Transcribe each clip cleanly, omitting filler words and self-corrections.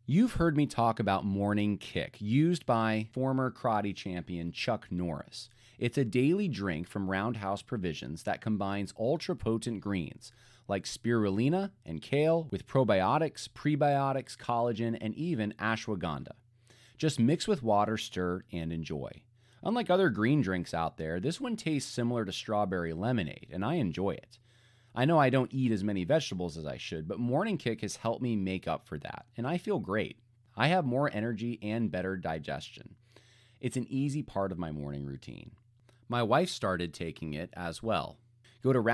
You've heard me talk about Morning Kick, used by former karate champion Chuck Norris. It's a daily drink from Roundhouse Provisions that combines ultra-potent greens like spirulina and kale with probiotics, prebiotics, collagen, and even ashwagandha. Just mix with water, stir, and enjoy. Unlike other green drinks out there, this one tastes similar to strawberry lemonade, and I enjoy it. I know I don't eat as many vegetables as I should, but Morning Kick has helped me make up for that, and I feel great. I have more energy and better digestion. It's an easy part of my morning routine. My wife started taking it as well. Go to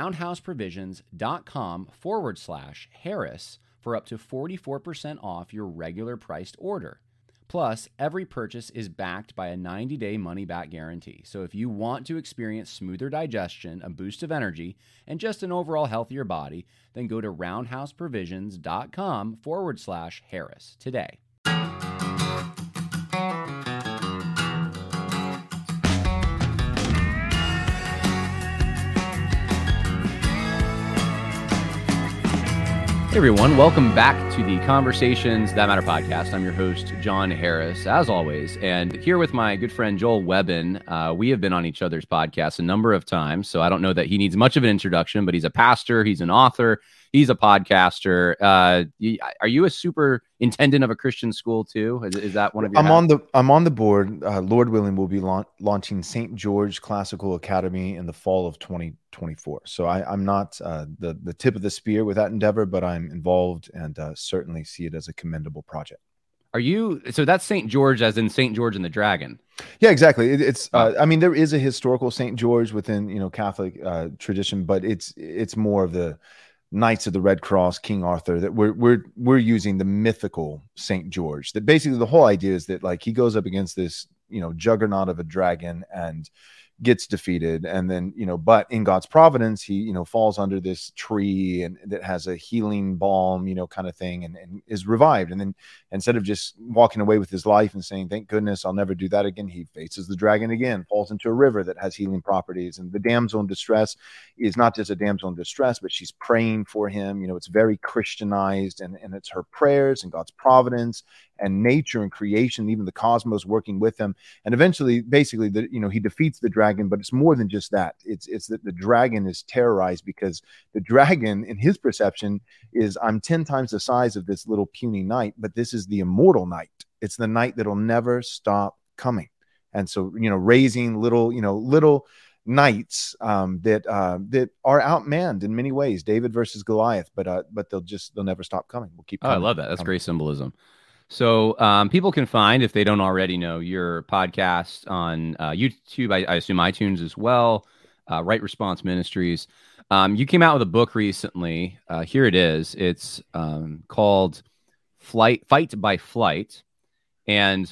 roundhouseprovisions.com/Harris for up to 44% off your regular priced order. Plus, every purchase is backed by a 90-day money-back guarantee. So if you want to experience smoother digestion, a boost of energy, and just an overall healthier body, then go to roundhouseprovisions.com/Harris today. Hey everyone, welcome back to the Conversations That Matter podcast. I'm your host, John Harris, as always, and here with my good friend Joel Webbin. We have been on each other's podcasts a number of times, so I don't know that he needs much of an introduction, but he's a pastor, he's an author, he's a podcaster. Are you a superintendent of a Christian school too? Is that one of your? I'm on the board. Lord willing, we'll be launching St. George Classical Academy in the fall of 2024. So I'm not the tip of the spear with that endeavor, but I'm involved and certainly see it as a commendable project. Are you? So that's St. George, as in St. George and the Dragon. Yeah, exactly. It's. I mean, there is a historical St. George within Catholic tradition, but it's more of the Knights of the Red Cross, King Arthur, that we're using the mythical St. George. That basically the whole idea is that like he goes up against this juggernaut of a dragon and gets defeated, and then but in God's providence he falls under this tree and that has a healing balm kind of thing and is revived, and then instead of just walking away with his life and saying thank goodness I'll never do that again, he faces the dragon again, falls into a river that has healing properties, and the damsel in distress is not just a damsel in distress, but she's praying for him. It's very Christianized, and it's her prayers and God's providence and nature and creation, even the cosmos working with him, and eventually basically he defeats the dragon. But it's more than just that. It's that the dragon is terrorized because the dragon, in his perception, is I'm 10 times the size of this little puny knight, but this is the immortal knight. It's the knight that'll never stop coming. And so, raising little knights that are outmanned in many ways, David versus Goliath, but they'll never stop coming. We'll keep coming. I love that. That's great symbolism. So people can find, if they don't already know, your podcast on YouTube, I assume iTunes as well, Right Response Ministries. You came out with a book recently. Here it is. It's called Fight by Flight. And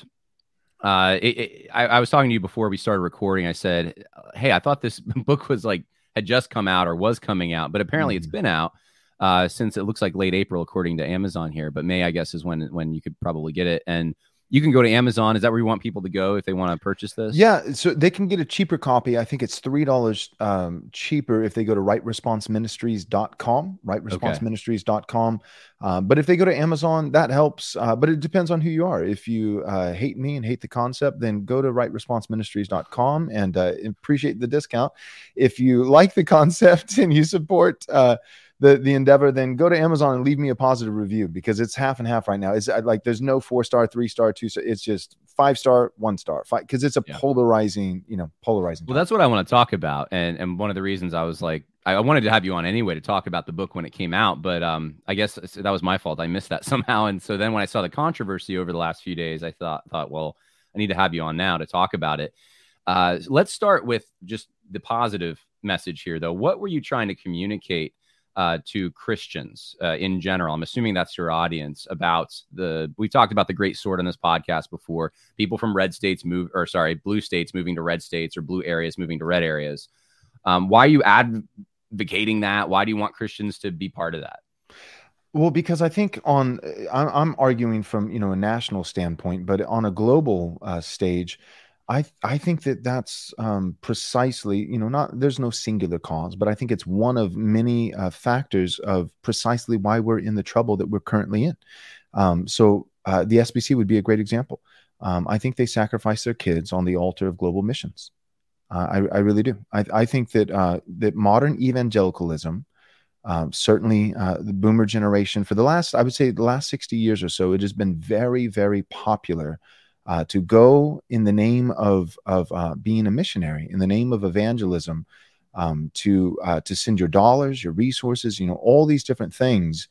I was talking to you before we started recording. I said, hey, I thought this book had just come out or was coming out, but apparently it's been out. Since it looks like late April, according to Amazon here, but May, I guess, is when you could probably get it. And you can go to Amazon. Is that where you want people to go if they want to purchase this? Yeah, so they can get a cheaper copy. I think it's $3 cheaper if they go to rightresponseministries.com, rightresponseministries.com. But if they go to Amazon, that helps. But it depends on who you are. If you hate me and hate the concept, then go to rightresponseministries.com and appreciate the discount. If you like the concept and you support the endeavor, then go to Amazon and leave me a positive review, because it's half and half right now. It's like there's no 4-star, 3-star, 2-star. It's just 5-star, 1-star, because it's a polarizing. Well, topic. That's what I want to talk about, and one of the reasons I was like, I wanted to have you on anyway to talk about the book when it came out, but I guess that was my fault. I missed that somehow, and so then when I saw the controversy over the last few days, I thought, well, I need to have you on now to talk about it. Let's start with just the positive message here, though. What were you trying to communicate to Christians in general? I'm assuming that's your audience. We talked about the Great Sword on this podcast before. People from blue states moving to red states, or blue areas moving to red areas. Why are you advocating that? Why do you want Christians to be part of that? Well, because I think I'm arguing from a national standpoint, but on a global stage, I think that's precisely, there's no singular cause, but I think it's one of many factors of precisely why we're in the trouble that we're currently in. So the SBC would be a great example. I think they sacrifice their kids on the altar of global missions. I really do. I think that that modern evangelicalism, certainly the boomer generation, for the last, I would say the last 60 years or so, it has been very, very popular to go in the name of being a missionary, in the name of evangelism, to send your dollars, your resources, all these different things,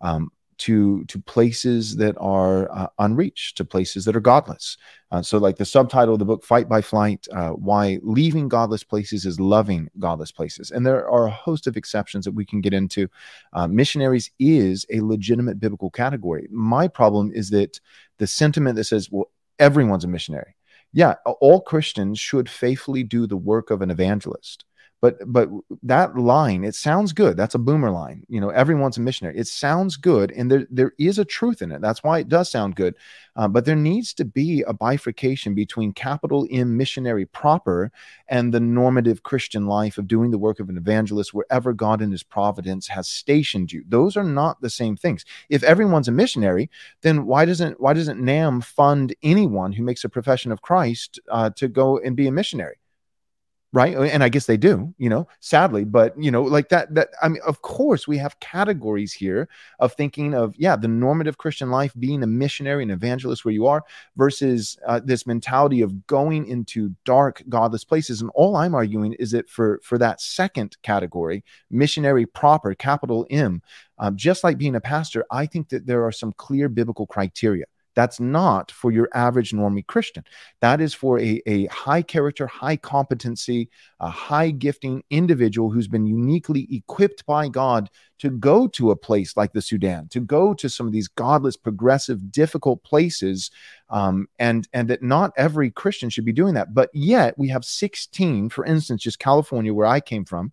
to places that are unreached, to places that are godless. So like the subtitle of the book, Fight by Flight, why leaving godless places is loving godless places. And there are a host of exceptions that we can get into. Missionaries is a legitimate biblical category. My problem is that the sentiment that says, well, everyone's a missionary. Yeah, all Christians should faithfully do the work of an evangelist. But that line, it sounds good. That's a boomer line. Everyone's a missionary. It sounds good, and there is a truth in it. That's why it does sound good. But there needs to be a bifurcation between capital M missionary proper and the normative Christian life of doing the work of an evangelist wherever God in his providence has stationed you. Those are not the same things. If everyone's a missionary, then why doesn't NAM fund anyone who makes a profession of Christ to go and be a missionary? Right. And I guess they do, sadly, but, like that, I mean, of course, we have categories here of thinking of, the normative Christian life, being a missionary and evangelist where you are, versus this mentality of going into dark, godless places. And all I'm arguing is that for that second category, missionary proper, capital M, just like being a pastor, I think that there are some clear biblical criteria. That's not for your average normie Christian. That is for a high character, high competency, a high gifting individual who's been uniquely equipped by God to go to a place like the Sudan, to go to some of these godless, progressive, difficult places, and that not every Christian should be doing that. But yet we have 16, for instance, just California, where I came from,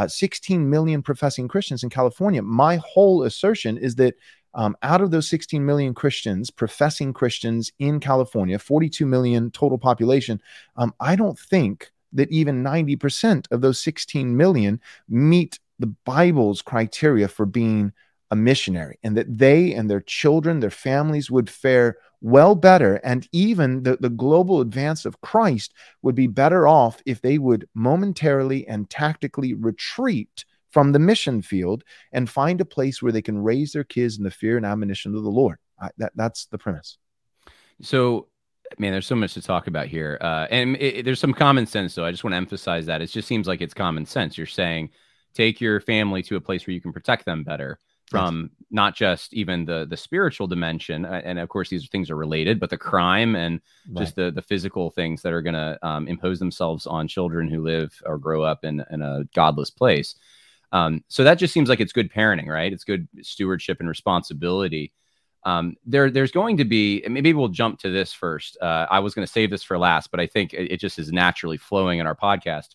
16 million professing Christians in California. My whole assertion is that out of those 16 million Christians, professing Christians in California, 42 million total population, I don't think that even 90% of those 16 million meet the Bible's criteria for being a missionary, and that they and their children, their families would fare well better, and even the global advance of Christ would be better off if they would momentarily and tactically retreat from the mission field and find a place where they can raise their kids in the fear and admonition of the Lord. That's the premise. So, man, there's so much to talk about here. And there's some common sense, though. I just want to emphasize that. It just seems like it's common sense. You're saying take your family to a place where you can protect them better from not just even the spiritual dimension. And of course, these things are related, but the crime and just the physical things that are going to impose themselves on children who live or grow up in a godless place. So that just seems like it's good parenting, right? It's good stewardship and responsibility. There's going to be, maybe we'll jump to this first. I was going to save this for last, but I think it just is naturally flowing in our podcast.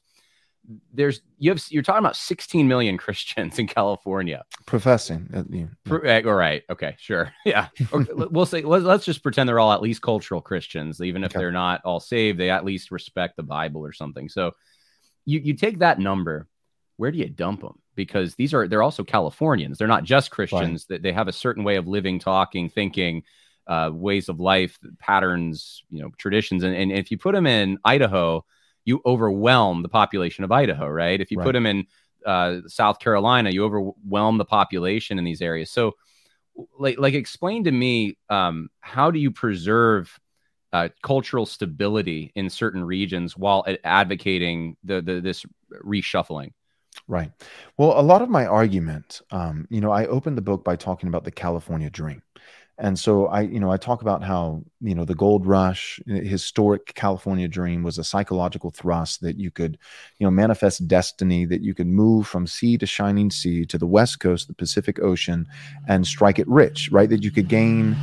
You're talking about 16 million Christians in California professing. All right. Okay. Sure. Yeah. We'll say, let's just pretend they're all at least cultural Christians. Even if they're not all saved, they at least respect the Bible or something. So you take that number, where do you dump them? Because they're also Californians. They're not just Christians. That they have a certain way of living, talking, thinking, ways of life, patterns, traditions. And if you put them in Idaho, you overwhelm the population of Idaho, right? If you put them in South Carolina, you overwhelm the population in these areas. So like explain to me, how do you preserve cultural stability in certain regions while advocating this reshuffling? Right. Well, a lot of my argument, I opened the book by talking about the California dream. And so I talk about how, the gold rush, historic California dream was a psychological thrust that you could, manifest destiny, that you could move from sea to shining sea to the West Coast, the Pacific Ocean, and strike it rich, right? That you could gain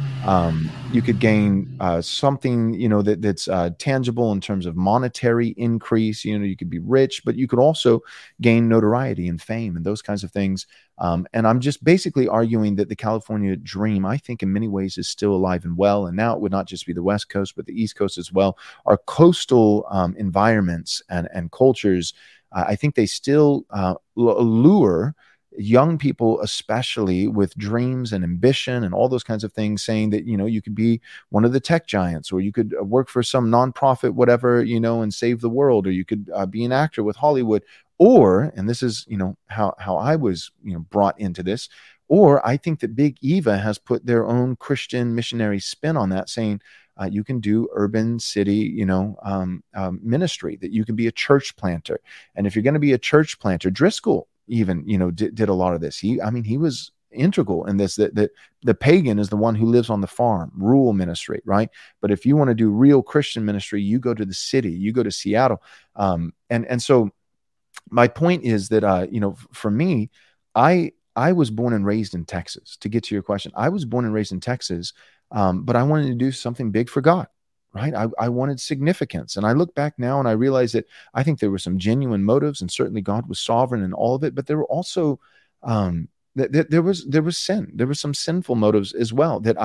something, that's tangible in terms of monetary increase. You could be rich, but you could also gain notoriety and fame and those kinds of things. And I'm just basically arguing that the California dream, I think in many ways is still alive and well. And now it would not just be the West Coast, but the East Coast as well. Our coastal environments and cultures, I think they still allure young people, especially with dreams and ambition and all those kinds of things, saying that, you could be one of the tech giants, or you could work for some nonprofit, whatever, and save the world, or you could be an actor with Hollywood, or, and this is, how I was, brought into this, or I think that Big Eva has put their own Christian missionary spin on that, saying, you can do urban city, ministry, that you can be a church planter. And if you're going to be a church planter, Driscoll even, did a lot of this. He was integral in this, that the pagan is the one who lives on the farm, rural ministry, right? But if you want to do real Christian ministry, you go to the city, you go to Seattle. And so my point is that, for me, I was born and raised in Texas. To get to your question, I was born and raised in Texas, but I wanted to do something big for God, right? I wanted significance. And I look back now and I realize that I think there were some genuine motives, and certainly God was sovereign in all of it, but there were also, there was sin. There were some sinful motives as well, that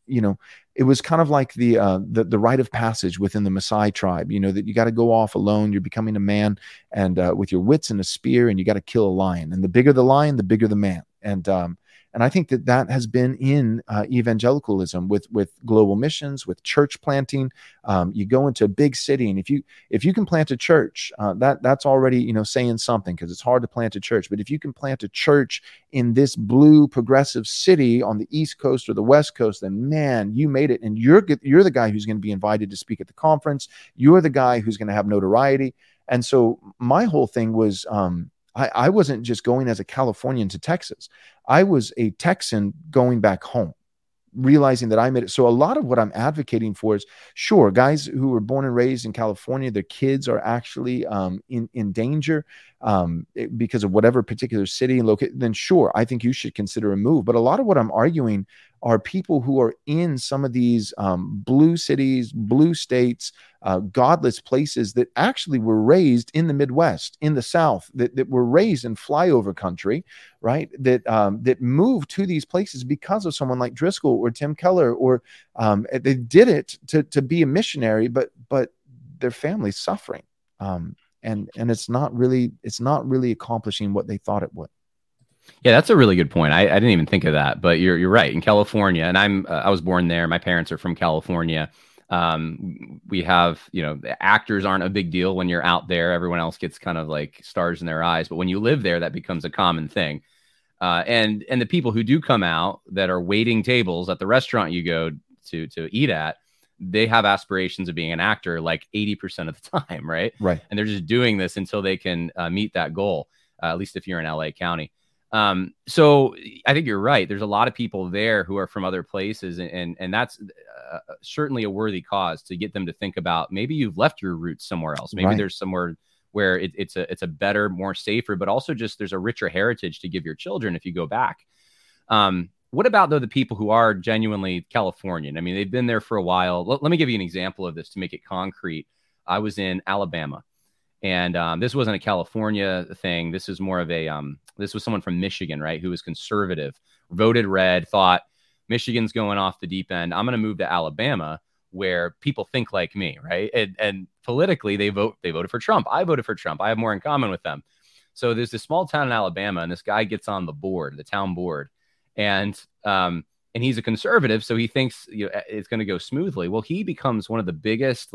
it was kind of like the rite of passage within the Maasai tribe, that you got to go off alone. You're becoming a man, and with your wits and a spear, and you got to kill a lion. And the bigger the lion, the bigger the man. And I think that has been in evangelicalism with global missions, with church planting. You go into a big city, and if you can plant a church, that's already saying something, because it's hard to plant a church. But if you can plant a church in this blue progressive city on the East Coast or the West Coast, then man, you made it, and you're the guy who's going to be invited to speak at the conference. You're the guy who's going to have notoriety. And so my whole thing was, I wasn't just going as a Californian to Texas. I was a Texan going back home, realizing that I made it. So a lot of what I'm advocating for is, sure, guys who were born and raised in California, their kids are actually in danger because of whatever particular city and location, then sure, I think you should consider a move. But a lot of what I'm arguing are people who are in some of these blue cities, blue states, godless places, that actually were raised in the Midwest, in the South, that were raised in flyover country, right? That moved to these places because of someone like Driscoll or Tim Keller, or they did it to be a missionary, but their family's suffering, and it's not really accomplishing what they thought it would. Yeah, that's a really good point. I didn't even think of that, but you're right. In California, and I was born there. My parents are from California. We have, the actors aren't a big deal when you're out there. Everyone else gets kind of like stars in their eyes, but when you live there, that becomes a common thing. And the people who do come out that are waiting tables at the restaurant you go to eat at, they have aspirations of being an actor like 80% of the time, right? Right. And they're just doing this until they can meet that goal, at least if you're in LA County. So I think you're right. There's a lot of people there who are from other places, and that's certainly a worthy cause to get them to think about, maybe you've left your roots somewhere else. Maybe there's somewhere where it's a better, more safer, but also just there's a richer heritage to give your children if you go back. What about, though, the people who are genuinely Californian? I mean, they've been there for a while. Let me give you an example of this to make it concrete. I was in Alabama, and this wasn't a California thing. This is more of this was someone from Michigan, right, who was conservative, voted red, thought Michigan's going off the deep end. I'm going to move to Alabama, where people think like me, right? And politically, they voted for Trump. I voted for Trump. I have more in common with them. So there's this small town in Alabama, and this guy gets on the town board, and he's a conservative, so he thinks it's going to go smoothly. Well, he becomes one of the biggest,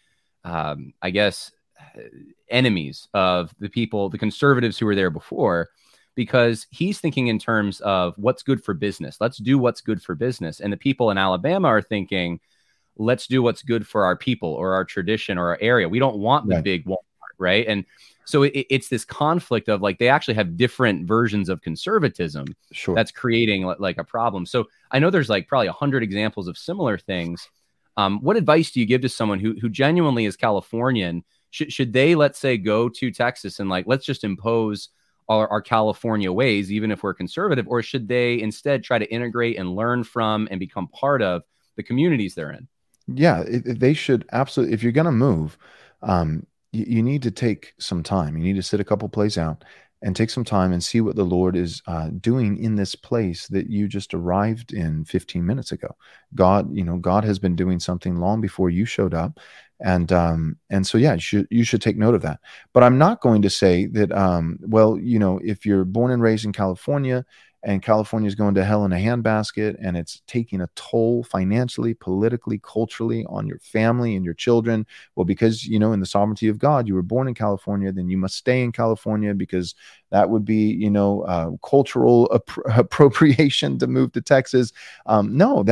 I guess, enemies of the conservatives who were there before, because he's thinking in terms of what's good for business. Let's do what's good for business. And the people in Alabama are thinking, let's do what's good for our people or our tradition or our area. We don't want the big Walmart, right? And so it's this conflict of they actually have different versions of conservatism that's creating like a problem. So I know there's probably 100 examples of similar things. What advice do you give to someone who genuinely is Californian? Should they, let's say, go to Texas and let's just impose our California ways, even if we're conservative, or should they instead try to integrate and learn from and become part of the communities they're in? Yeah, they should absolutely. If you're going to move, you need to take some time. You need to sit a couple plays out and take some time and see what the Lord is doing in this place that you just arrived in 15 minutes ago. God has been doing something long before you showed up. And so yeah, you should take note of that. But I'm not going to say that well, if you're born and raised in California and California is going to hell in a handbasket and it's taking a toll financially, politically, culturally on your family and your children, well, because in the sovereignty of God you were born in California, then you must stay in California, because that would be cultural appropriation to move to Texas. No,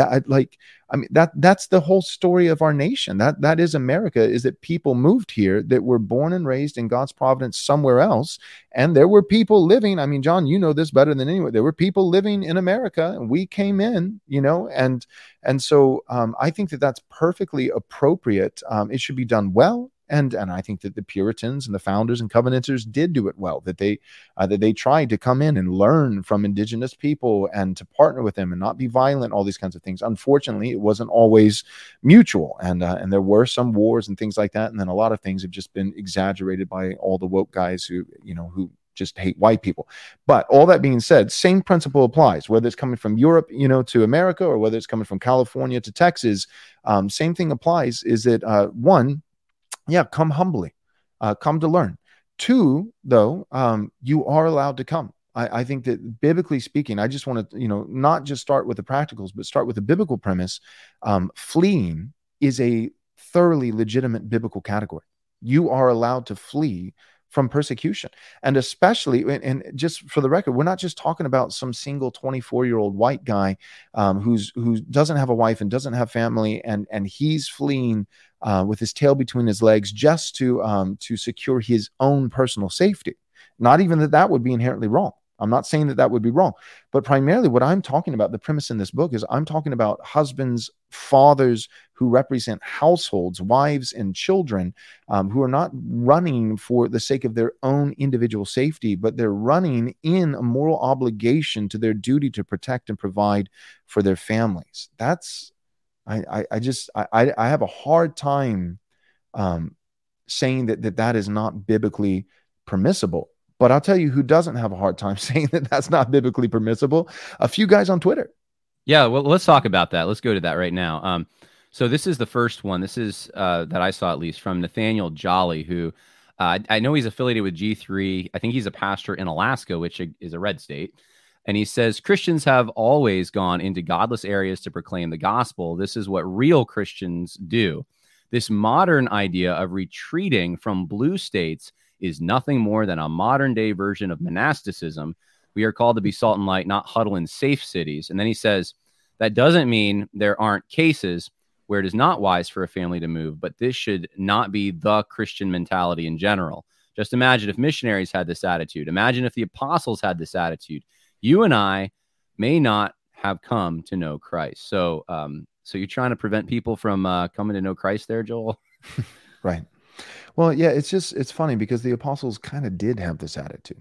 that's the whole story of our nation. That is America, is that people moved here that were born and raised in God's providence somewhere else. And there were people living, I mean, John, you know this better than anyone. There were people living in America and we came in, and so I think that that's perfectly appropriate. It should be done well. And I think that the Puritans and the founders and Covenanters did do it well, that they tried to come in and learn from indigenous people and to partner with them and not be violent, all these kinds of things. Unfortunately, it wasn't always mutual. And there were some wars and things like that. And then a lot of things have just been exaggerated by all the woke guys who just hate white people. But all that being said, same principle applies, whether it's coming from Europe, to America, or whether it's coming from California to Texas. Same thing applies, is that one, yeah, come humbly, come to learn. Two, though, you are allowed to come. I think that biblically speaking, I just want to, not just start with the practicals, but start with the biblical premise. Fleeing is a thoroughly legitimate biblical category. You are allowed to flee from persecution. And especially, and just for the record, we're not just talking about some single 24-year-old white guy who doesn't have a wife and doesn't have family, and he's fleeing with his tail between his legs just to secure his own personal safety. Not even that would be inherently wrong. I'm not saying that would be wrong, but primarily what I'm talking about, the premise in this book, is I'm talking about husbands, fathers who represent households, wives and children, who are not running for the sake of their own individual safety, but they're running in a moral obligation to their duty to protect and provide for their families. That's, I have a hard time saying that is not biblically permissible. But I'll tell you who doesn't have a hard time saying that that's not biblically permissible. A few guys on Twitter. Yeah, well, let's talk about that. Let's go to that right now. So this is the first one. This is that I saw, at least, from Nathaniel Jolly, who I know he's affiliated with G3. I think he's a pastor in Alaska, which is a red state. And he says, Christians have always gone into godless areas to proclaim the gospel. This is what real Christians do. This modern idea of retreating from blue states is nothing more than a modern day version of monasticism. We are called to be salt and light, not huddle in safe cities. And then he says, that doesn't mean there aren't cases where it is not wise for a family to move, but this should not be the Christian mentality in general. Just imagine if missionaries had this attitude. Imagine if the apostles had this attitude. You and I may not have come to know Christ. So, so you're trying to prevent people from coming to know Christ there, Joel? Right. Well, yeah, it's funny because the apostles kind of did have this attitude.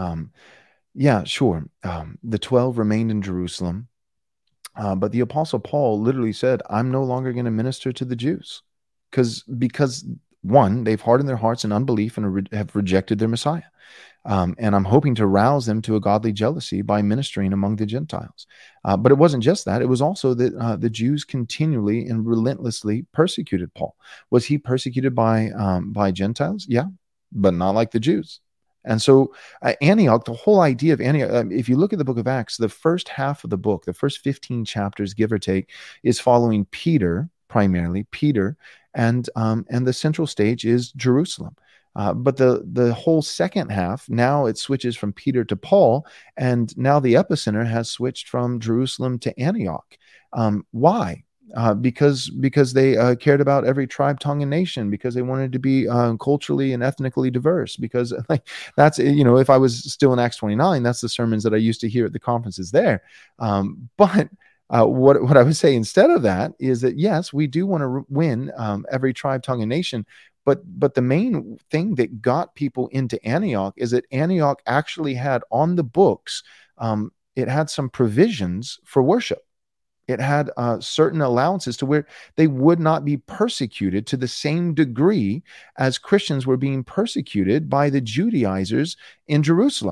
Yeah, sure. The 12 remained in Jerusalem, but the apostle Paul literally said, I'm no longer going to minister to the Jews because one, they've hardened their hearts in unbelief and have rejected their Messiah. And I'm hoping to rouse them to a godly jealousy by ministering among the Gentiles. But it wasn't just that. It was also that the Jews continually and relentlessly persecuted Paul. Was he persecuted by Gentiles? Yeah, but not like the Jews. And so Antioch, the whole idea of Antioch, if you look at the book of Acts, the first half of the book, the first 15 chapters, give or take, is following Peter, primarily Peter, and the central stage is Jerusalem. But the whole second half, now it switches from Peter to Paul, and now the epicenter has switched from Jerusalem to Antioch. Why? Because they cared about every tribe, tongue, and nation, because they wanted to be culturally and ethnically diverse, because that's, if I was still in Acts 29, that's the sermons that I used to hear at the conferences there. But what I would say instead of that is that, yes, we do want to win every tribe, tongue, and nation. But the main thing that got people into Antioch is that Antioch actually had on the books, it had some provisions for worship. It had certain allowances to where they would not be persecuted to the same degree as Christians were being persecuted by the Judaizers in Jerusalem.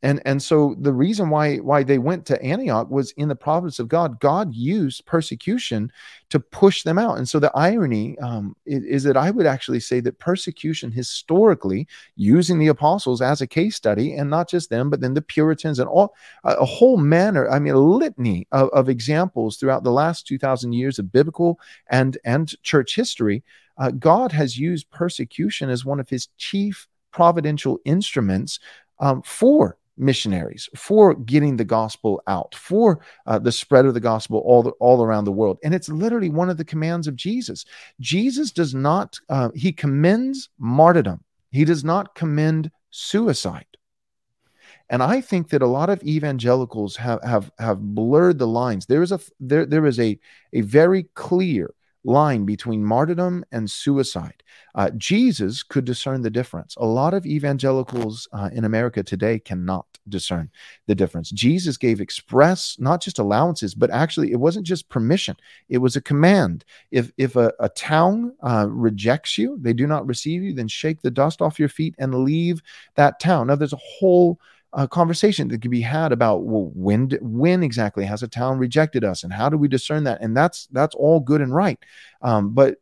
And so the reason why they went to Antioch was in the providence of God. God used persecution to push them out. And so the irony is that I would actually say that persecution historically, using the apostles as a case study, and not just them, but then the Puritans and all a whole manner, I mean, a litany of examples throughout the last 2,000 years of biblical and church history. God has used persecution as one of his chief providential instruments for missionaries, for getting the gospel out, for the spread of the gospel all around the world. And it's literally one of the commands of Jesus. Jesus does not, he commends martyrdom. He does not commend suicide. And I think that a lot of evangelicals have blurred the lines. There is a very clear line between martyrdom and suicide. Jesus could discern the difference. A lot of evangelicals in America today cannot discern the difference. Jesus gave express, not just allowances, but actually it wasn't just permission. It was a command. If a town rejects you, they do not receive you, then shake the dust off your feet and leave that town. Now there's a whole conversation that could be had about, well, when exactly has a town rejected us, and how do we discern that? And that's all good and right. But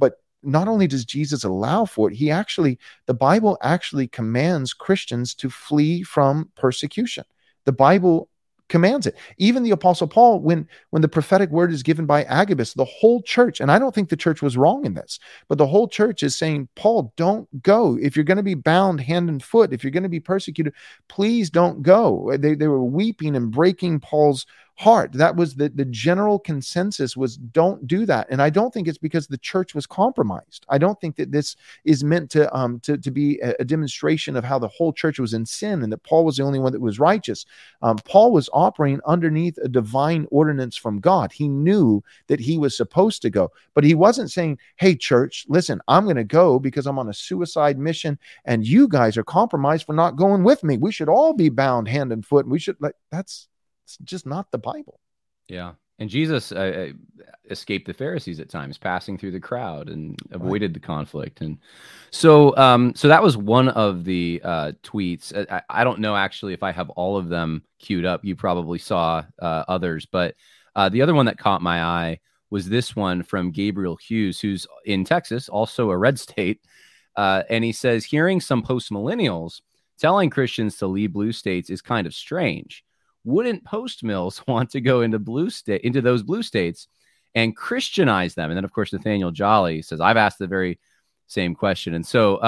not only does Jesus allow for it, the Bible actually commands Christians to flee from persecution. The Bible commands it. Even the Apostle Paul, when the prophetic word is given by Agabus, the whole church, and I don't think the church was wrong in this, but the whole church is saying, Paul, don't go. If you're going to be bound hand and foot, if you're going to be persecuted, please don't go. They were weeping and breaking Paul's heart. That was the general consensus, was don't do that. And I don't think it's because the church was compromised. I don't think that this is meant to be a demonstration of how the whole church was in sin and that Paul was the only one that was righteous. Paul was operating underneath a divine ordinance from God. He knew that he was supposed to go, but he wasn't saying, hey, church, listen, I'm going to go because I'm on a suicide mission and you guys are compromised for not going with me. We should all be bound hand and foot. We should, it's just not the Bible. Yeah. And Jesus escaped the Pharisees at times, passing through the crowd, and avoided the conflict. And so that was one of the tweets. I don't know actually if I have all of them queued up. You probably saw others, but the other one that caught my eye was this one from Gabriel Hughes, who's in Texas, also a red state. And he says, hearing some post-millennials telling Christians to leave blue states is kind of strange. Wouldn't post-mills want to go into those blue states and Christianize them? And then, of course, Nathaniel Jolly says, I've asked the very same question. And so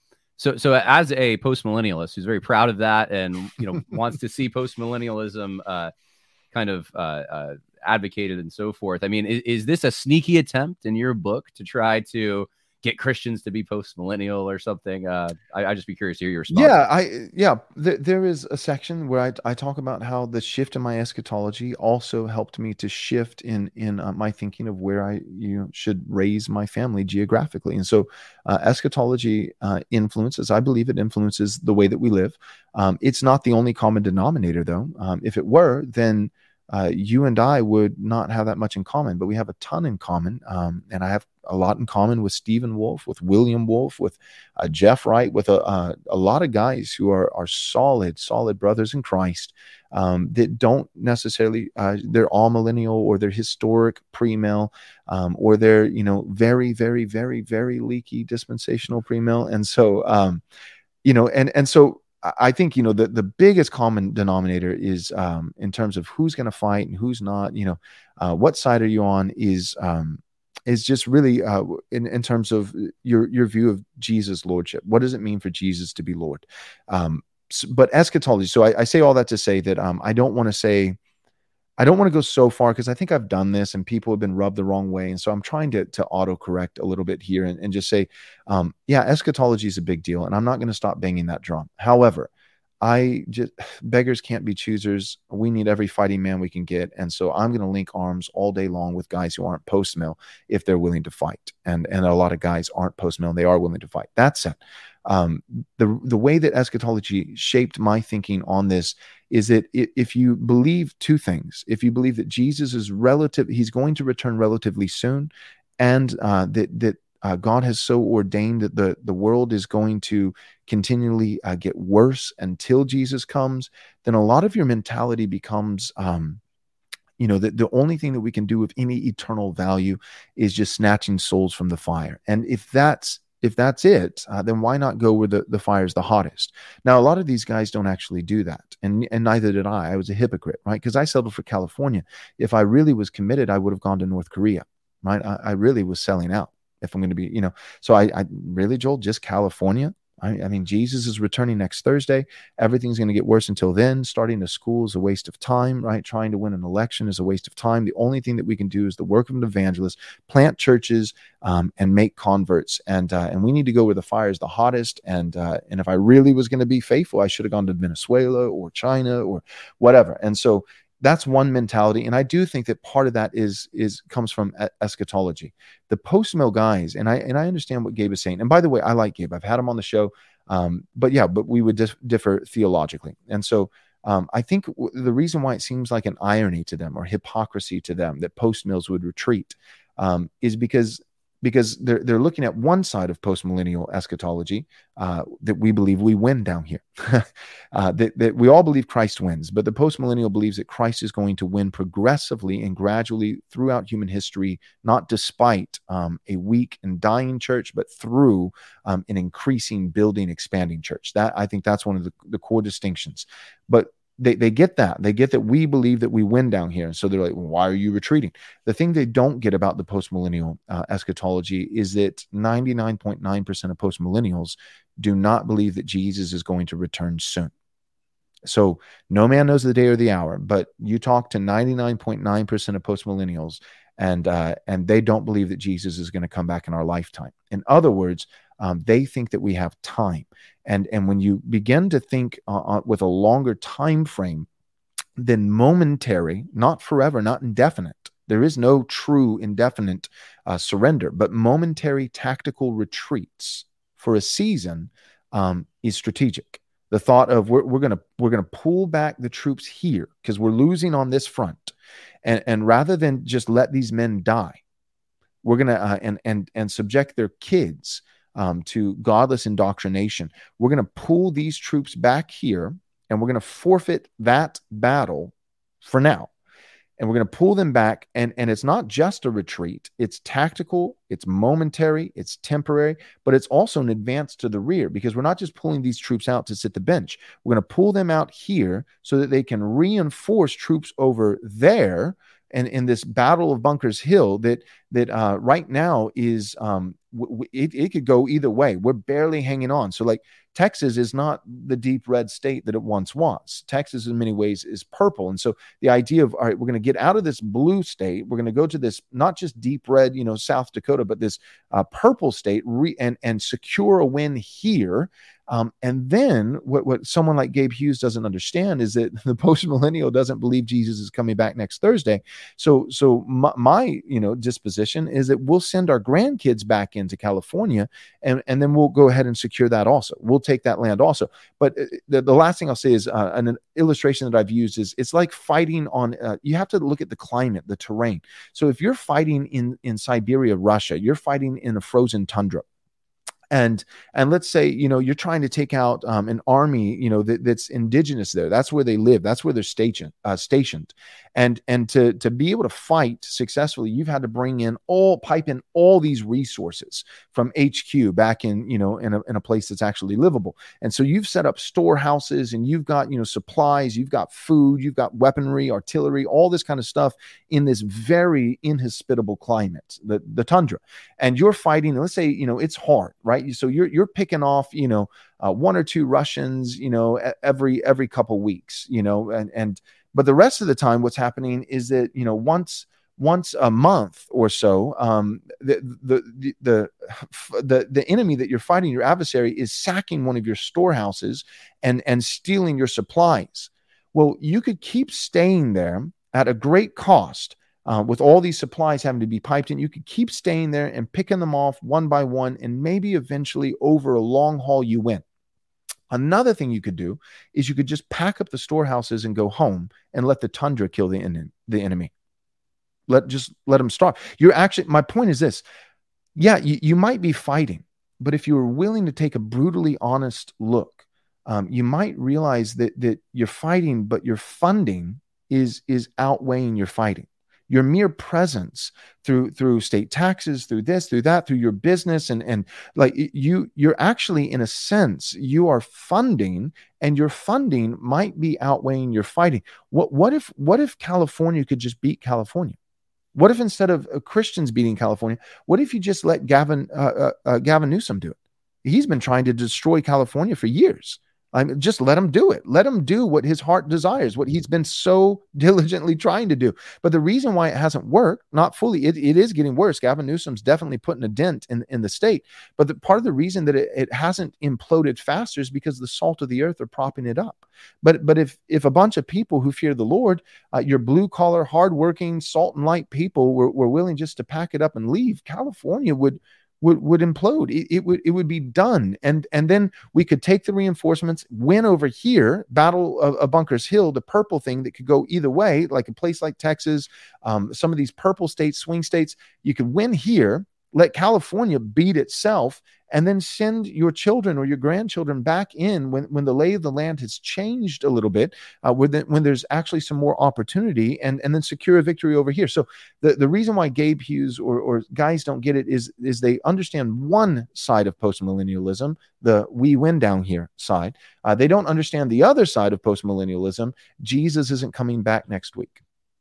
as a post-millennialist who's very proud of that and, wants to see post-millennialism kind of advocated and so forth, I mean, is this a sneaky attempt in your book to try to get Christians to be post-millennial or something? I'd just be curious to hear your response. There is a section where I talk about how the shift in my eschatology also helped me to shift in my thinking of where I should raise my family geographically. And so eschatology influences, I believe it influences the way that we live. It's not the only common denominator, though. If it were, then you and I would not have that much in common, but we have a ton in common. And I have a lot in common with Stephen Wolfe, with William Wolfe, with Jeff Wright, with a lot of guys who are solid brothers in Christ that don't necessarily, they're all millennial, or they're historic pre-mill, or they're, very, very, very, very leaky dispensational pre-mill. And so, and so I think, the biggest common denominator is in terms of who's going to fight and who's not, what side are you on, is just really in terms of your view of Jesus' lordship. What does it mean for Jesus to be Lord? But eschatology. So I say all that to say that I don't want to go so far, because I think I've done this and people have been rubbed the wrong way. And so I'm trying to autocorrect a little bit here and just say, eschatology is a big deal. And I'm not going to stop banging that drum. However, beggars can't be choosers. We need every fighting man we can get. And so I'm going to link arms all day long with guys who aren't post-mill if they're willing to fight. And a lot of guys aren't post-mill and they are willing to fight. That said, the way that eschatology shaped my thinking on this is that if you believe two things, if you believe that Jesus is he's going to return relatively soon, and that God has so ordained that the world is going to continually get worse until Jesus comes, then a lot of your mentality becomes, the only thing that we can do with any eternal value is just snatching souls from the fire. And if that's it, then why not go where the fire is the hottest? Now, a lot of these guys don't actually do that. And neither did I. I was a hypocrite, right? Because I settled for California. If I really was committed, I would have gone to North Korea, right? I really was selling out if I'm going to be, so I really, Joel, just California. I mean, Jesus is returning next Thursday. Everything's going to get worse until then. Starting a school is a waste of time, right? Trying to win an election is a waste of time. The only thing that we can do is the work of an evangelist, plant churches, and make converts. And we need to go where the fire is the hottest. And if I really was going to be faithful, I should have gone to Venezuela or China or whatever. And so that's one mentality. And I do think that part of that comes from eschatology. The post-mill guys, and I understand what Gabe is saying. And by the way, I like Gabe. I've had him on the show. But we would differ theologically. And so I think the reason why it seems like an irony to them or hypocrisy to them that post-mills would retreat is because they're looking at one side of post-millennial eschatology that we believe we win down here. that we all believe Christ wins, but the post-millennial believes that Christ is going to win progressively and gradually throughout human history, not despite a weak and dying church, but through an increasing, building, expanding church. I think that's one of the core distinctions. But they get that. They get that we believe that we win down here. And so they're like, well, why are you retreating? The thing they don't get about the post-millennial eschatology is that 99.9% of post-millennials do not believe that Jesus is going to return soon. So no man knows the day or the hour, but you talk to 99.9% of post-millennials and they don't believe that Jesus is going to come back in our lifetime. In other words, they think that we have time. And when you begin to think with a longer time frame than momentary, not forever, not indefinite, there is no true indefinite surrender, but momentary tactical retreats for a season is strategic. The thought of we're gonna pull back the troops here because we're losing on this front, and rather than just let these men die, we're gonna and subject their kids to godless indoctrination. We're going to pull these troops back here and we're going to forfeit that battle for now. And we're going to pull them back. And it's not just a retreat. It's tactical, it's momentary, it's temporary, but it's also an advance to the rear because we're not just pulling these troops out to sit the bench. We're going to pull them out here so that they can reinforce troops over there. And in this battle of Bunkers Hill that right now is it could go either way. We're barely hanging on. So like Texas is not the deep red state that it once was. Texas in many ways is purple. And so the idea of, all right, we're going to get out of this blue state. We're going to go to this, not just deep red, South Dakota, but this purple state and secure a win here. And then what someone like Gabe Hughes doesn't understand is that the post-millennial doesn't believe Jesus is coming back next Thursday. So my disposition is that we'll send our grandkids back into California and then we'll go ahead and secure that also. We'll take that land also. But the last thing I'll say is an illustration that I've used is it's like fighting on, you have to look at the climate, the terrain. So if you're fighting in Siberia, Russia, you're fighting in a frozen tundra. And let's say, you're trying to take out an army, that's indigenous there. That's where they live. That's where they're stationed. And to be able to fight successfully, you've had to pipe in all these resources from HQ back in a place that's actually livable. And so you've set up storehouses and you've got, supplies, you've got food, you've got weaponry, artillery, all this kind of stuff in this very inhospitable climate, the tundra. And you're fighting, let's say, it's hard, right? So you're picking off, one or two Russians, every couple weeks, but the rest of the time, what's happening is that, once a month or so, the enemy that you're fighting, your adversary, is sacking one of your storehouses and stealing your supplies. Well, you could keep staying there at a great cost. With all these supplies having to be piped in, you could keep staying there and picking them off one by one, and maybe eventually over a long haul you win. Another thing you could do is you could just pack up the storehouses and go home and let the tundra kill the enemy. Let them starve. My point is this: yeah, you might be fighting, but if you were willing to take a brutally honest look, you might realize that you're fighting, but your funding is outweighing your fighting. Your mere presence through state taxes, through this, through that, through your business, and like you're actually, in a sense, you are funding, and your funding might be outweighing your fighting. What if California could just beat California? What if, instead of Christians beating California, what if you just let Gavin Newsom do it? He's been trying to destroy California for years. Just let him do it. Let him do what his heart desires, what he's been so diligently trying to do. But the reason why it hasn't worked, not fully, it is getting worse. Gavin Newsom's definitely putting a dent in the state. But part of the reason that it hasn't imploded faster is because the salt of the earth are propping it up. But if a bunch of people who fear the Lord, your blue collar, hardworking, salt and light people were willing just to pack it up and leave, California would implode. It would be done. And then we could take the reinforcements, win over here, battle of Bunkers Hill, the purple thing that could go either way, like a place like Texas, some of these purple states, swing states. You could win here, let California beat itself, and then send your children or your grandchildren back in when the lay of the land has changed a little bit, when there's actually some more opportunity, and then secure a victory over here. So the reason why Gabe Hughes or guys don't get it is they understand one side of postmillennialism, the we win down here side. They don't understand the other side of postmillennialism. Jesus isn't coming back next week.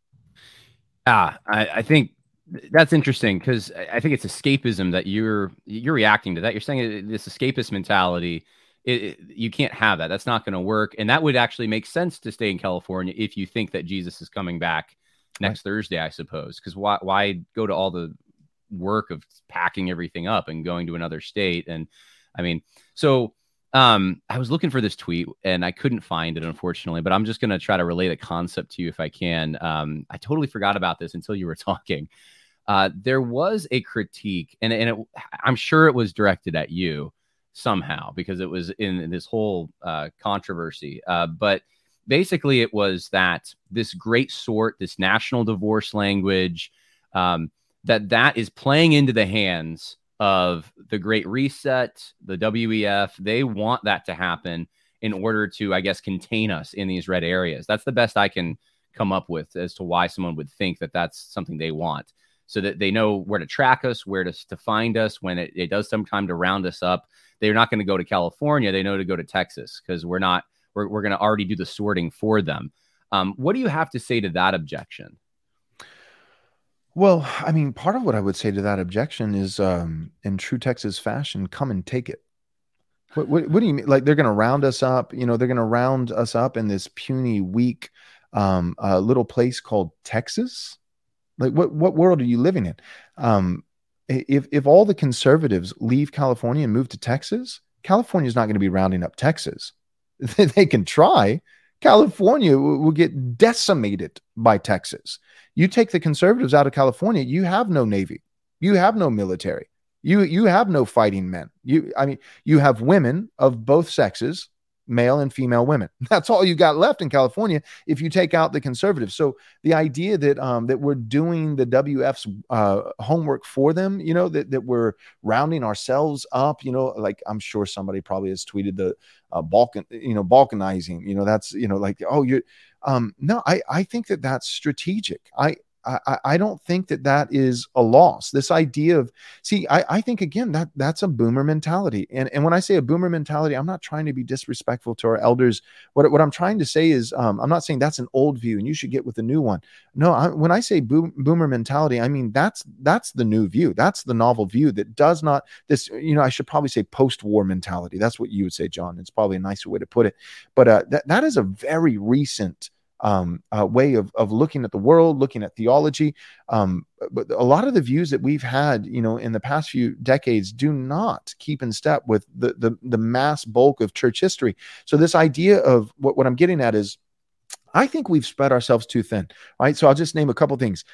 I think that's interesting, because I think it's escapism that you're reacting to. That you're saying this escapist mentality, you can't have that. That's not going to work. And that would actually make sense to stay in California if you think that Jesus is coming back next Thursday, I suppose. Because why go to all the work of packing everything up and going to another state? And I mean, so I was looking for this tweet and I couldn't find it, unfortunately, but I'm just going to try to relay the concept to you if I can. I totally forgot about this until you were talking. There was a critique, and I'm sure it was directed at you somehow, because it was in this whole controversy. But basically, it was that this great sort, this national divorce language, that is playing into the hands of the Great Reset, the WEF. They want that to happen in order to, I guess, contain us in these red areas. That's the best I can come up with as to why someone would think that that's something they want, so that they know where to track us, where to find us when it does some time to round us up. They're not going to go to California. They know to go to Texas, because we're going to already do the sorting for them. What do you have to say to that objection? Well, I mean, part of what I would say to that objection is, in true Texas fashion, come and take it. What do you mean? Like, they're going to round us up? They're going to round us up in this puny, weak little place called Texas? Like, what world are you living in? If all the conservatives leave California and move to Texas, California is not going to be rounding up Texas. They can try. California will get decimated by Texas. You take the conservatives out of California, you have no Navy, you have no military, you have no fighting men. You have women of both sexes, male and female women. That's all you got left in California if you take out the conservatives. So the idea that that we're doing the WF's homework for them, that we're rounding ourselves up, like, I'm sure somebody probably has tweeted the balkanizing, that's, like, oh, you're no, I think that that's strategic. I don't think that is a loss. This idea of, I think, again, that's a boomer mentality. And when I say a boomer mentality, I'm not trying to be disrespectful to our elders. What I'm trying to say is, I'm not saying that's an old view and you should get with the new one. No, when I say boomer mentality, I mean, that's the new view. That's the novel view that does not, I should probably say post-war mentality. That's what you would say, John. It's probably a nicer way to put it. But that is a very recent way of looking at the world, looking at theology. But a lot of the views that we've had, in the past few decades do not keep in step with the mass bulk of church history. So this idea of what I'm getting at is, I think we've spread ourselves too thin, right? So I'll just name a couple things.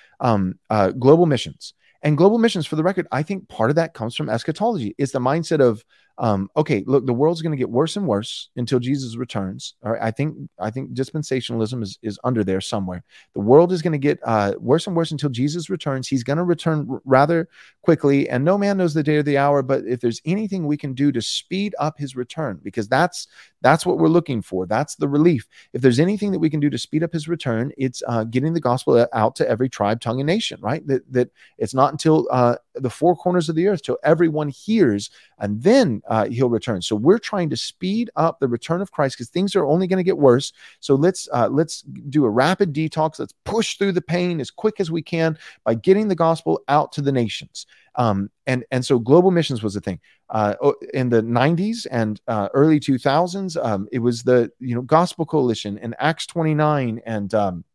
Global missions. And global missions, for the record, I think part of that comes from eschatology. It's the mindset of Okay, look, the world's going to get worse and worse until Jesus returns. All right, I think dispensationalism is under there somewhere. The world is going to get worse and worse until Jesus returns. He's going to return rather quickly, and no man knows the day or the hour. But if there's anything we can do to speed up his return, because that's what we're looking for. That's the relief. If there's anything that we can do to speed up his return, it's getting the gospel out to every tribe, tongue, and nation, right? That it's not until the four corners of the earth, till everyone hears, and then he'll return. So we're trying to speed up the return of Christ because things are only going to get worse. So let's do a rapid detox. Let's push through the pain as quick as we can by getting the gospel out to the nations. And so global missions was a thing in the 90s and early 2000s. It was the Gospel Coalition and Acts 29 and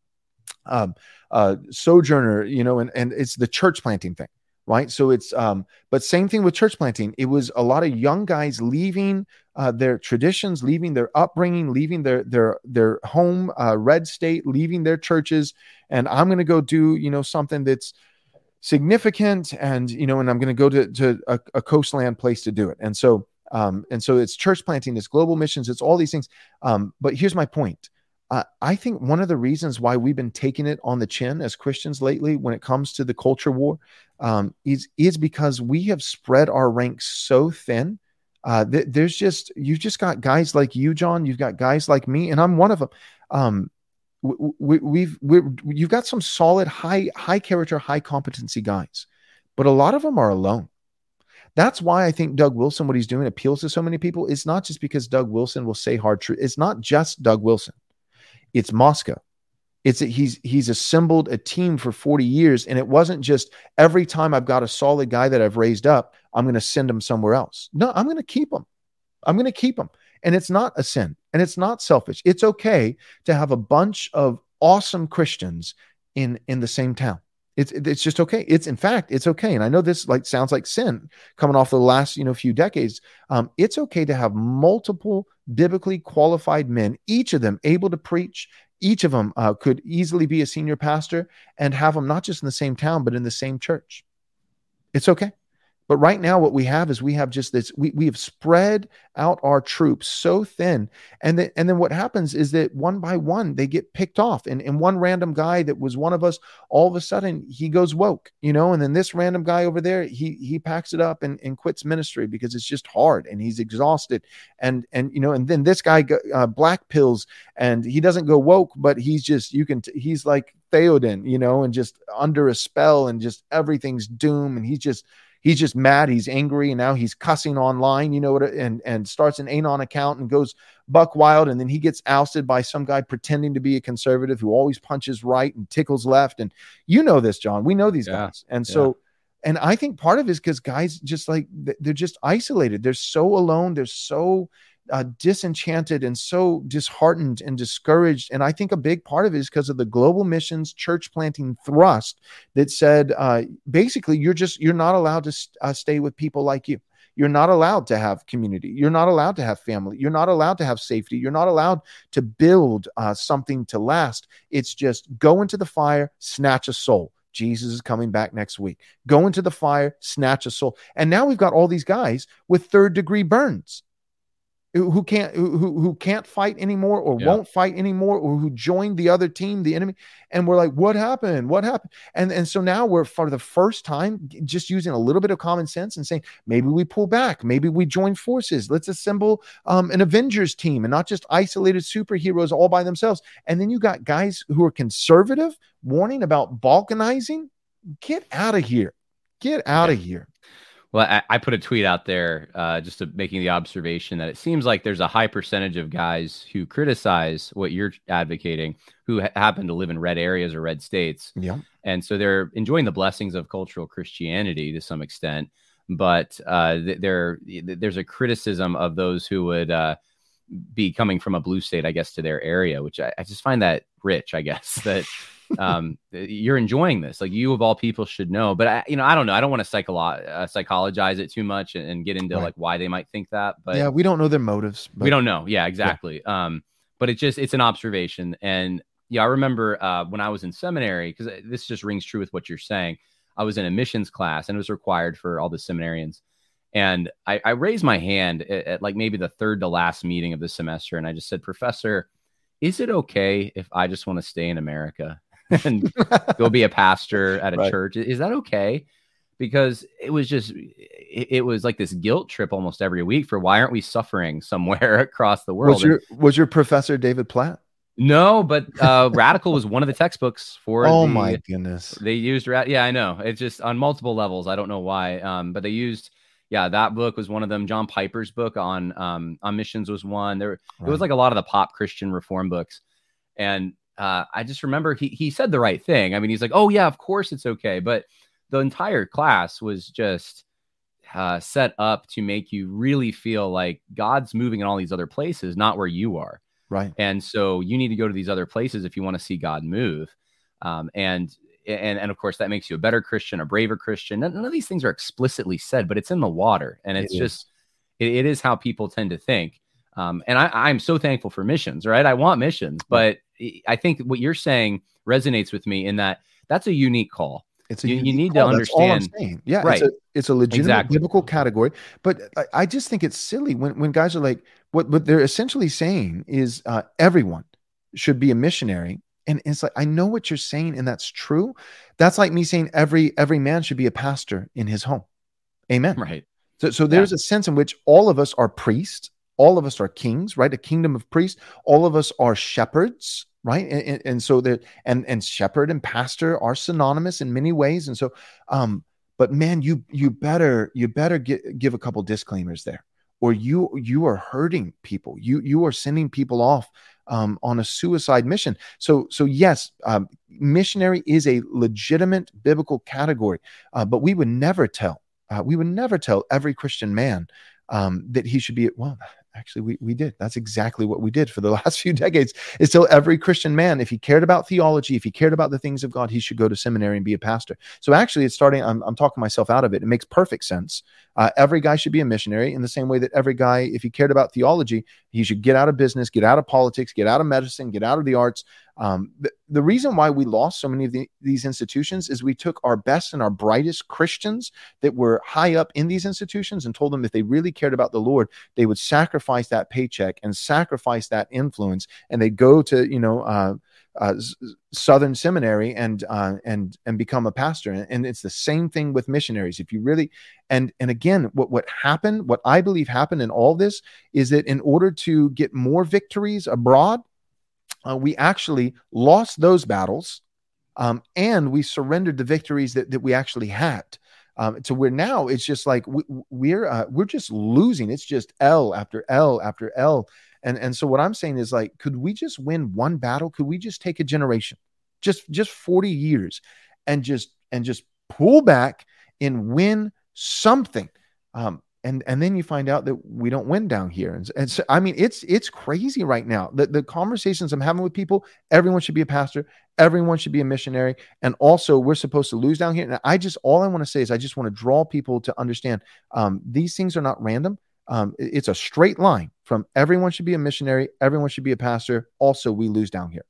Sojourner, and it's the church planting thing, right? So it's but same thing with church planting. It was a lot of young guys leaving their traditions, leaving their upbringing, leaving their home red state, leaving their churches, and I'm going to go do something that's significant, and and I'm going to go to a coastland place to do it. And so it's church planting, it's global missions, it's all these things. But here's my point. I think one of the reasons why we've been taking it on the chin as Christians lately when it comes to the culture war is because we have spread our ranks so thin. You've just got guys like you, John. You've got guys like me, and I'm one of them. You've got some solid, high character, high competency guys, but a lot of them are alone. That's why I think Doug Wilson, what he's doing, appeals to so many people. It's not just because Doug Wilson will say hard truth. It's not just Doug Wilson. It's Moscow. He's assembled a team for 40 years, and it wasn't just every time I've got a solid guy that I've raised up, I'm going to send him somewhere else. No, I'm going to keep him. I'm going to keep him. And it's not a sin, and it's not selfish. It's okay to have a bunch of awesome Christians in the same town. It's just okay. In fact, it's okay. And I know this sounds like sin coming off the last few decades. It's okay to have multiple biblically qualified men, each of them able to preach. Each of them could easily be a senior pastor, and have them not just in the same town, but in the same church. It's okay. But right now, what we have is just this. We have spread out our troops so thin, and then what happens is that one by one they get picked off. And one random guy that was one of us, all of a sudden he goes woke, and then this random guy over there he packs it up and quits ministry because it's just hard and he's exhausted. And then this guy black pills and he doesn't go woke, but he's like Theoden, and just under a spell and just everything's doom, and he's just mad. He's angry. And now he's cussing online, and starts an Anon account and goes buck wild. And then he gets ousted by some guy pretending to be a conservative who always punches right and tickles left. And this, John, we know these guys. And so, and I think part of it is because guys they're just isolated. They're so alone. They're so disenchanted and so disheartened and discouraged. And I think a big part of it is because of the global missions church planting thrust that said, basically, you're not allowed to stay with people like you. You're not allowed to have community. You're not allowed to have family. You're not allowed to have safety. You're not allowed to build something to last. It's just go into the fire, snatch a soul. Jesus is coming back next week. Go into the fire, snatch a soul. And now we've got all these guys with third-degree burns who can't fight anymore or won't fight anymore, or who joined the other team, the enemy. And we're like, what happened? And so now we're, for the first time, just using a little bit of common sense and saying, maybe we pull back, maybe we join forces. Let's assemble an Avengers team and not just isolated superheroes all by themselves. And then you got guys who are conservative warning about balkanizing. Get out of here. Get out of here. Well, I put a tweet out there just making the observation that it seems like there's a high percentage of guys who criticize what you're advocating who happen to live in red areas or red states. Yeah. And so they're enjoying the blessings of cultural Christianity to some extent. But there's a criticism of those who would be coming from a blue state, I guess, to their area, which I just find that rich, I guess, that you're enjoying this. Like, you of all people should know. But I don't know. I don't want to psychologize it too much and get into like why they might think that. But yeah, we don't know their motives. We don't know. Yeah, exactly. Yeah. But it's an observation. And yeah, I remember when I was in seminary, because this just rings true with what you're saying. I was in a missions class, and it was required for all the seminarians. And I raised my hand at like maybe the third to last meeting of the semester. And I just said, Professor, is it okay if I just want to stay in America and go be a pastor at a Right. church? Is that okay? Because it was like this guilt trip almost every week for why aren't we suffering somewhere across the world? Was your professor David Platt? No, but Radical was one of the textbooks for Oh my goodness. They used yeah, I know. It's just on multiple levels. I don't know why. But they used, that book was one of them. John Piper's book on missions was one. It was like a lot of the pop Christian reform books. And I just remember he said the right thing. I mean, he's like, oh yeah, of course it's okay. But the entire class was just set up to make you really feel like God's moving in all these other places, not where you are. Right. And so you need to go to these other places if you want to see God move. And of course, that makes you a better Christian, a braver Christian. None of these things are explicitly said, but it's in the water. And it's it is how people tend to think. And I'm so thankful for missions, right? I want missions, but I think what you're saying resonates with me in that that's a unique call. You need to understand. That's all I'm saying. Yeah, right. It's a legitimate biblical category. But I just think it's silly when guys are like, what they're essentially saying is everyone should be a missionary. And it's like, I know what you're saying, and that's true. That's like me saying every man should be a pastor in his home. Amen. Right. So there's a sense in which all of us are priests, all of us are kings, right? A kingdom of priests. All of us are shepherds, right? And so and shepherd and pastor are synonymous in many ways. And so, but man, you better give a couple disclaimers there, or you are hurting people. You are sending people off on a suicide mission. So yes, missionary is a legitimate biblical category, but we would never tell every Christian man that he should be. Well, actually, we did. That's exactly what we did for the last few decades, is tell every Christian man, if he cared about theology, if he cared about the things of God, he should go to seminary and be a pastor. So actually, it's starting, I'm talking myself out of it. It makes perfect sense. Every guy should be a missionary in the same way that every guy, if he cared about theology, he should get out of business, get out of politics, get out of medicine, get out of the arts. The reason why we lost so many of these institutions is we took our best and our brightest Christians that were high up in these institutions and told them if they really cared about the Lord, they would sacrifice that paycheck and sacrifice that influence, and they'd go to Southern Seminary and become a pastor. And it's the same thing with missionaries. If you really and again, what happened, what I believe happened in all this is that in order to get more victories abroad, we actually lost those battles, and we surrendered the victories that we actually had, to where now it's just like we're just losing. It's just L after L after L. And so what I'm saying is, like, could we just win one battle? Could we just take a generation, just 40 years, and just pull back and win something? And then you find out that we don't win down here. And so, I mean, it's crazy right now. The conversations I'm having with people, everyone should be a pastor. Everyone should be a missionary. And also, we're supposed to lose down here. And all I want to say is I just want to draw people to understand these things are not random. It's a straight line from everyone should be a missionary. Everyone should be a pastor. Also, we lose down here.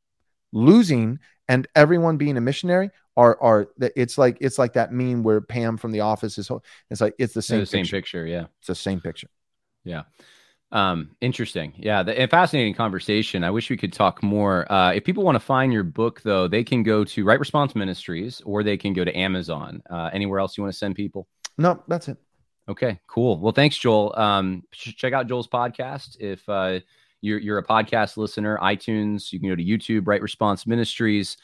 Losing and everyone being a missionary it's like that meme where Pam from The Office is. It's like it's the same picture. Yeah, it's the same picture. Yeah. Interesting. Yeah, a fascinating conversation. I wish we could talk more. If people want to find your book, though, they can go to Right Response Ministries, or they can go to Amazon. Anywhere else you want to send people? No, that's it. Okay, cool. Well, thanks, Joel. Check out Joel's podcast. If you're a podcast listener, iTunes, you can go to YouTube, Right Response Ministries.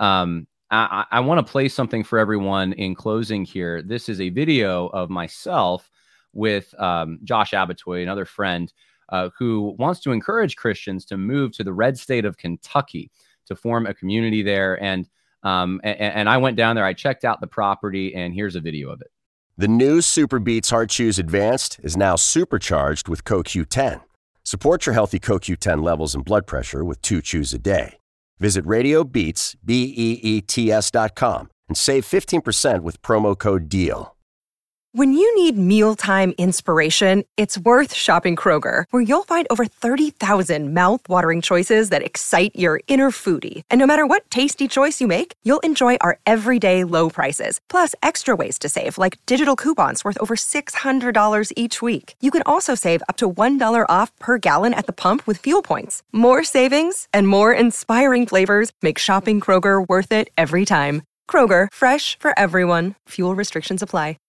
I want to play something for everyone in closing here. This is a video of myself with Josh Abatoy, another friend who wants to encourage Christians to move to the red state of Kentucky to form a community there. And I went down there, I checked out the property, and here's a video of it. The new Super Beats Heart Chews Advanced is now supercharged with CoQ10. Support your healthy CoQ10 levels and blood pressure with 2 chews a day. Visit RadioBeats, BEETS.com, and save 15% with promo code DEAL. When you need mealtime inspiration, it's worth shopping Kroger, where you'll find over 30,000 mouth-watering choices that excite your inner foodie. And no matter what tasty choice you make, you'll enjoy our everyday low prices, plus extra ways to save, like digital coupons worth over $600 each week. You can also save up to $1 off per gallon at the pump with fuel points. More savings and more inspiring flavors make shopping Kroger worth it every time. Kroger, fresh for everyone. Fuel restrictions apply.